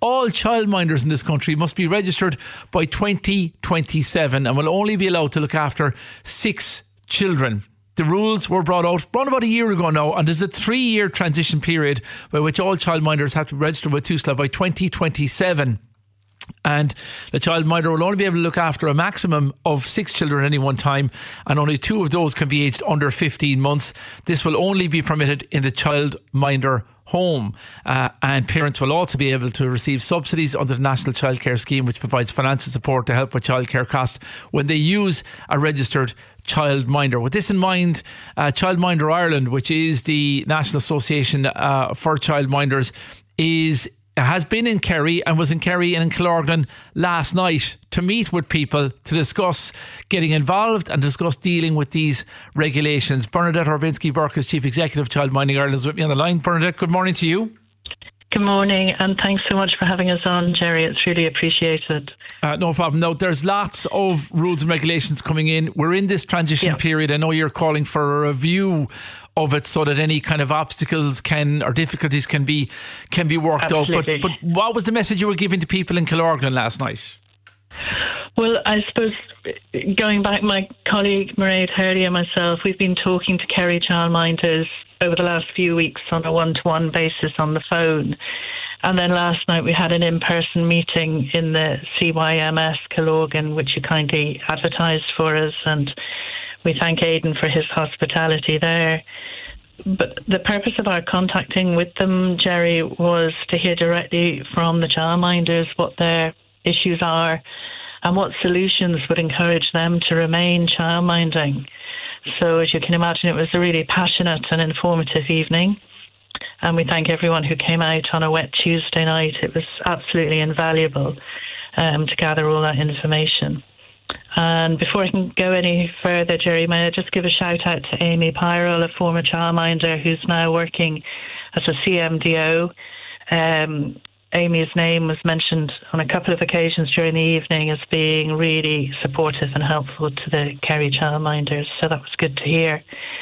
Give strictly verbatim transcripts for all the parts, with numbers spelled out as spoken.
all childminders in this country must be registered by twenty twenty-seven and will only be allowed to look after six children. The rules were brought out around about a year ago now, and there's a three-year transition period by which all childminders have to register with TUSLA by twenty twenty-seven. And the childminder will only be able to look after a maximum of six children at any one time, and only two of those can be aged under fifteen months. This will only be permitted in the childminder home, uh, and parents will also be able to receive subsidies under the National Childcare Scheme, which provides financial support to help with childcare costs when they use a registered childminder. With this in mind, uh, Childminder Ireland, which is the National Association uh, for Childminders, is has been in Kerry and was in Kerry and in Killorglin last night to meet with people to discuss getting involved and discuss dealing with these regulations. Bernadette Orbinski-Burke is Chief Executive of Childminding Ireland, is with me on the line. Bernadette, good morning to you. Good morning, and thanks so much for having us on, Jerry. It's really appreciated. Uh, no problem. No, there's lots of rules and regulations coming in. We're in this transition yeah. period. I know you're calling for a review of it so that any kind of obstacles can or difficulties can be can be worked Absolutely. out. But but what was the message you were giving to people in Killorglin last night? Well, I suppose going back, my colleague Mairead Hurley and myself, we've been talking to Kerry childminders over the last few weeks on a one-to-one basis on the phone. And then last night we had an in-person meeting in the C Y M S Killorglin, which you kindly advertised for us, and we thank Aidan for his hospitality there. But the purpose of our contacting with them, Jerry, was to hear directly from the childminders what their issues are and what solutions would encourage them to remain childminding. So as you can imagine, it was a really passionate and informative evening. And we thank everyone who came out on a wet Tuesday night. It was absolutely invaluable um, to gather all that information. And before I can go any further, Jerry, may I just give a shout out to Amy Pyrrell, a former childminder who's now working as a C M D O. Um, Amy's name was mentioned on a couple of occasions during the evening as being really supportive and helpful to the Kerry childminders, so that was good to hear.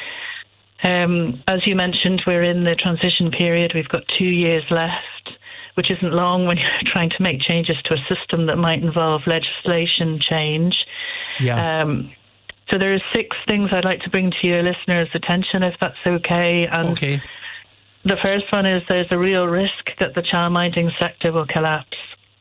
Um, as you mentioned, we're in the transition period. We've got two years left, which isn't long when you're trying to make changes to a system that might involve legislation change. Yeah. Um, so there are six things I'd like to bring to your listeners' attention, if that's okay. And okay. The first one is there's a real risk that the childminding sector will collapse.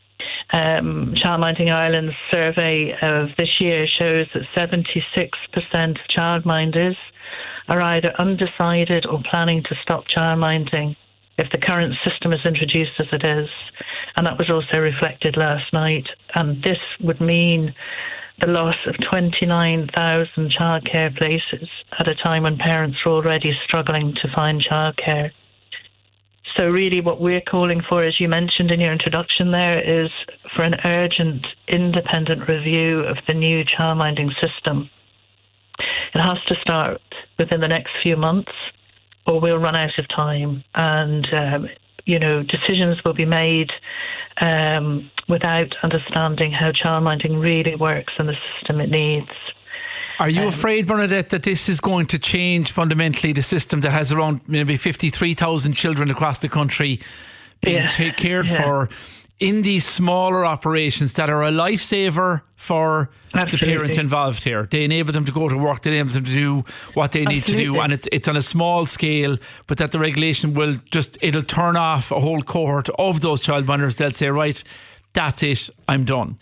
Um, Childminding Ireland's survey of this year shows that seventy-six percent of childminders are either undecided or planning to stop childminding if the current system is introduced as it is. And that was also reflected last night. And this would mean the loss of twenty-nine thousand childcare places at a time when parents are already struggling to find childcare. So really what we're calling for, as you mentioned in your introduction there, is for an urgent independent review of the new childminding system. It has to start within the next few months or we'll run out of time, and um, you know, decisions will be made um, without understanding how childminding really works and the system it needs. Are you um, afraid, Bernadette, that this is going to change fundamentally the system that has around maybe fifty-three thousand children across the country being yeah, t- cared yeah. for in these smaller operations that are a lifesaver for Absolutely. the parents involved here? They enable them to go to work, they enable them to do what they need Absolutely. to do, and it's it's on a small scale, but that the regulation will just, it'll turn off a whole cohort of those childminders. They'll say, right, that's it, I'm done.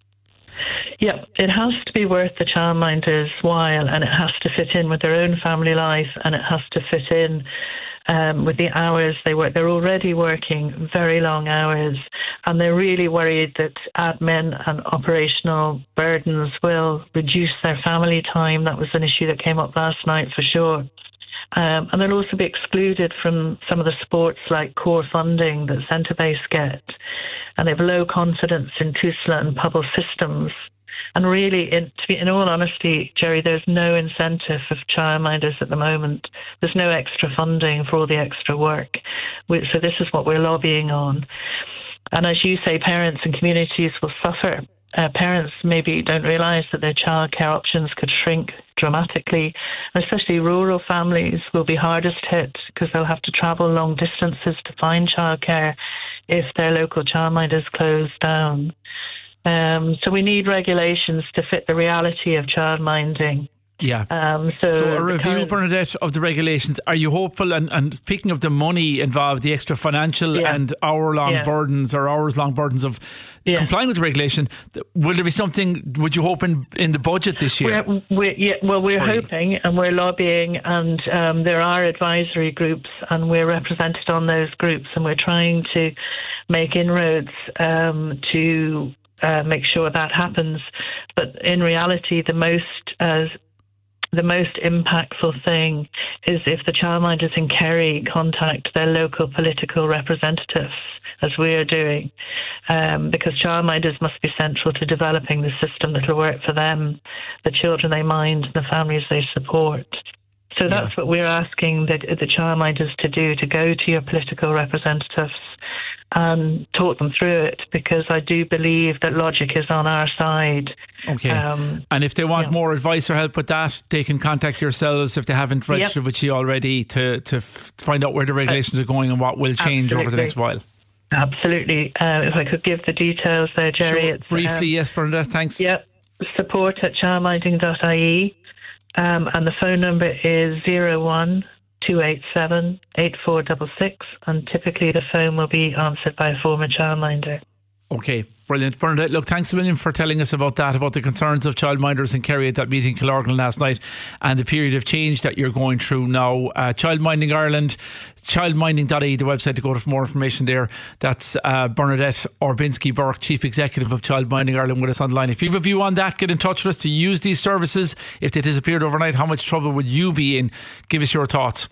Yeah, it has to be worth the childminder's while, and it has to fit in with their own family life, and it has to fit in um, with the hours they work. They're already working very long hours, and they're really worried that admin and operational burdens will reduce their family time. That was an issue that came up last night for sure. Um, and they'll also be excluded from some of the sports like core funding that Centrebase get. And they have low confidence in TUSLA and Pobble systems. And really, in, to be, in all honesty, Jerry, there's no incentive for childminders at the moment. There's no extra funding for all the extra work. We, so this is what we're lobbying on. And as you say, parents and communities will suffer uh, parents maybe don't realise that their childcare options could shrink dramatically. Especially rural families will be hardest hit because they'll have to travel long distances to find childcare if their local childminders close down. Um, so we need regulations to fit the reality of childminding. Yeah. Um, so, so a review, current, Bernadette, of the regulations. Are you hopeful? And, and speaking of the money involved, the extra financial yeah. and hour-long yeah. burdens or hours-long burdens of yeah. complying with the regulation, will there be something, would you hope, in, in the budget this year? We're, we're, yeah, well, we're For hoping and we're lobbying, and um, there are advisory groups and we're represented on those groups, and we're trying to make inroads um, to uh, make sure that happens. But in reality, the most... Uh, The most impactful thing is if the childminders in Kerry contact their local political representatives, as we are doing, um, because childminders must be central to developing the system that will work for them, the children they mind, and the families they support. So that's yeah. what we're asking the, the childminders to do, to go to your political representatives and talk them through it, because I do believe that logic is on our side. Okay. Um, and if they want yeah. more advice or help with that, they can contact yourselves if they haven't registered yep. with you already to, to f- find out where the regulations uh, are going and what will change absolutely. over the next while. Absolutely. Uh, if I could give the details there, Jerry. Sure. It's, Briefly, um, yes, Bernadette, thanks. Yep. Support at childminding dot I E. Um, and the phone number is zero one two eight seven eight four six six, and typically the phone will be answered by a former childminder. Okay, brilliant. Bernadette, look, thanks a million for telling us about that, about the concerns of childminders in Kerry at that meeting in Killorglin last night, and the period of change that you're going through now. Uh, Childminding Ireland, childminding dot I E, the website to go to for more information there. That's uh, Bernadette Orbinski-Burke, Chief Executive of Childminding Ireland, with us on the line. If you have a view on that, get in touch with us to use these services. If they disappeared overnight, how much trouble would you be in? Give us your thoughts.